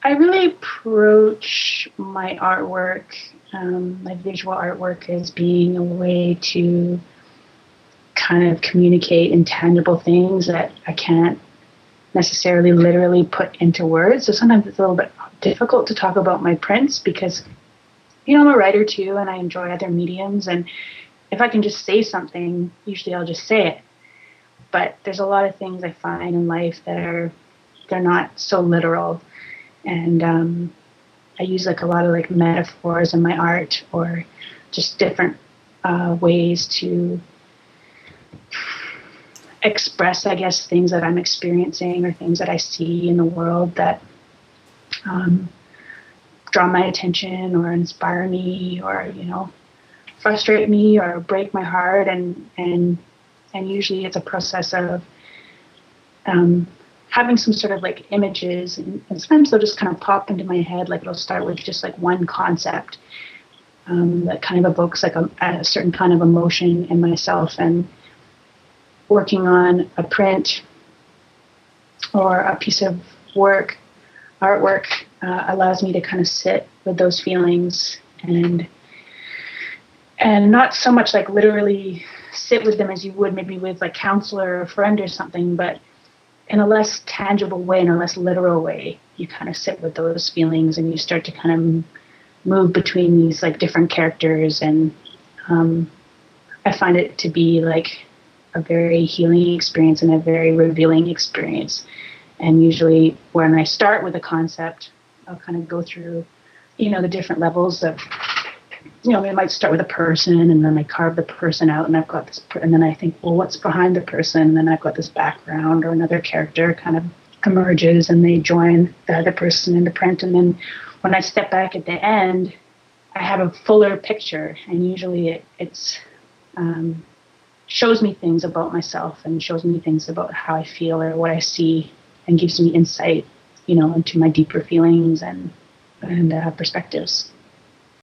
I really approach my artwork, my visual artwork, as being a way to kind of communicate intangible things that I can't necessarily literally put into words. So sometimes it's a little bit difficult to talk about my prints because, I'm a writer too, and I enjoy other mediums. And if I can just say something, usually I'll just say it. But there's a lot of things I find in life that they're not so literal. And I use like a lot of like metaphors in my art, or just different ways to express, I guess, things that I'm experiencing or things that I see in the world that draw my attention or inspire me, or frustrate me or break my heart. And usually it's a process of having some sort of like images, and sometimes they'll just kind of pop into my head. Like it'll start with just like one concept that kind of evokes like a certain kind of emotion in myself. And working on a print or a piece of artwork allows me to kind of sit with those feelings and not so much like literally sit with them as you would maybe with like counselor or a friend or something, but in a less tangible way, in a less literal way. You kind of sit with those feelings and you start to kind of move between these like different characters. And I find it to be like a very healing experience and a very revealing experience. And usually when I start with a concept, I'll kind of go through, the different levels of, I might start with a person, and then I carve the person out, and I've got this, and then I think, well, what's behind the person? And then I've got this background, or another character kind of emerges, and they join the other person in the print. And then when I step back at the end, I have a fuller picture, and usually it's shows me things about myself and shows me things about how I feel or what I see, and gives me insight, into my deeper feelings and perspectives.